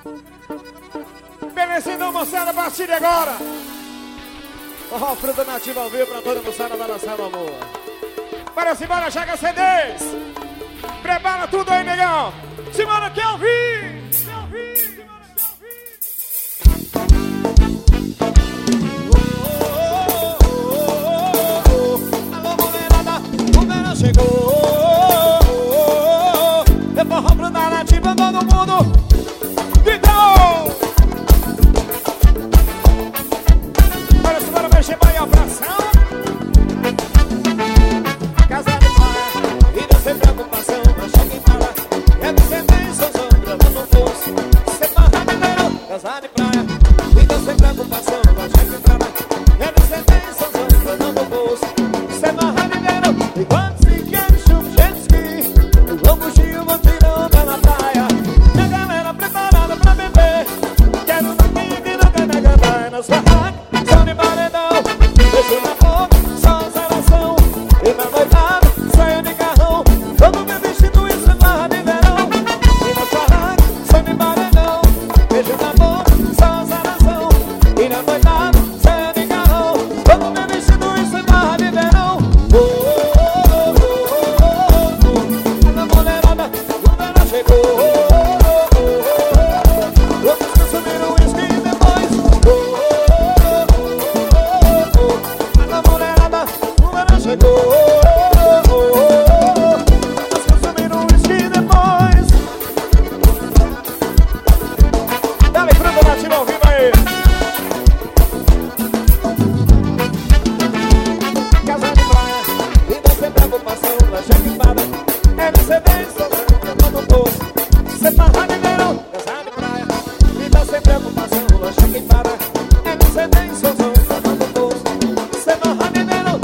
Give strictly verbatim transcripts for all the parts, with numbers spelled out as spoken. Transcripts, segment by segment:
Merecendo, moçada, a partir de agora. Forró Fruta Nativa ao vivo pra toda a moçada balançar o amor. Bora, simbora, chega C Ds. Prepara tudo aí, negão. Simbora, quer ouvir? Quer ouvir? Simbora, quer ouvir? Alô, mulherada, o verão chegou. É Forró Fruta Nativa, todo mundo. Vai a pressão. Casa de praia, vida sem preocupação. Não chega em fala, é descendência, sombra no poço. Separa mineiro, casa de praia, vida sem preocupação. Não chega em fala, é descendência, sombra no poço. Separa mineiro, enquanto se quer chuva, jet ski. O longo giro, vou tirando na praia. Minha galera preparada pra beber. Quero na minha vida, quero cantar nas barracas. São de paredão. Beijo na boca, só zeração. E na noitada, saio de carrão. Todo meu vestido e barra de verão. E na barraca, só de paredão. Beijo na boca, só zeração. E na noitada, saio de carrão. Todo meu vestido e barra de verão. Oh, oh, oh, oh, oh, oh. Na mulherada, o verão chegou. Oh, oh, oh, oh. Outros que subiram o uísque e depois. Oh, chegou, oh, oh, oh. Nós consumimos um whisky depois. Dá-lhe Fruta Nativa ao vivo aí. Casa de praia, vida sem preocupação. Na chequifada, é de C Ds, só no poço. Separa de verão, casa de praia, vida sem preocupação. Na chequifada, é de C Ds, só no poço. Separa de verão.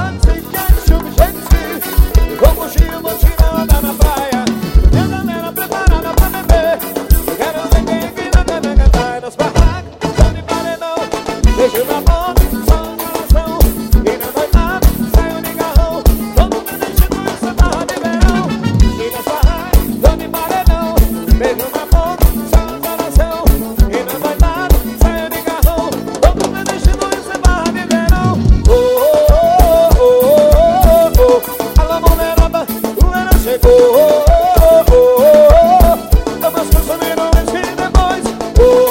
Beijo na boca, só coração. E na noitada, saio de carrão. Todo meu vestido e barra de verão. E na barraca, tô de paredão. Beijo na boca, só coração. E na noitada, saio de carrão. Todo meu vestido e barra de verão. Oh, oh, oh, oh, oh. Alô, mulherada, o verão chegou. Oh, oh, oh, oh. Vamos consumir um whisky depois. Oh,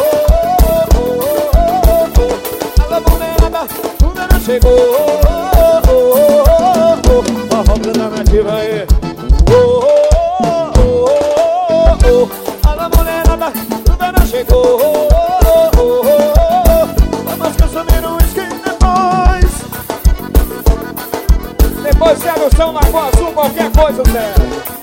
chegou, oh, oh, oh, oh. Forró Fruta Nativa aí. Oh, oh, oh, oh, oh. Alô, mulherada, o verão chegou. Oh, oh, oh, oh. Vamos consumir um whisky depois. Depois pega o som, Lagoa Azul, qualquer coisa, Zé.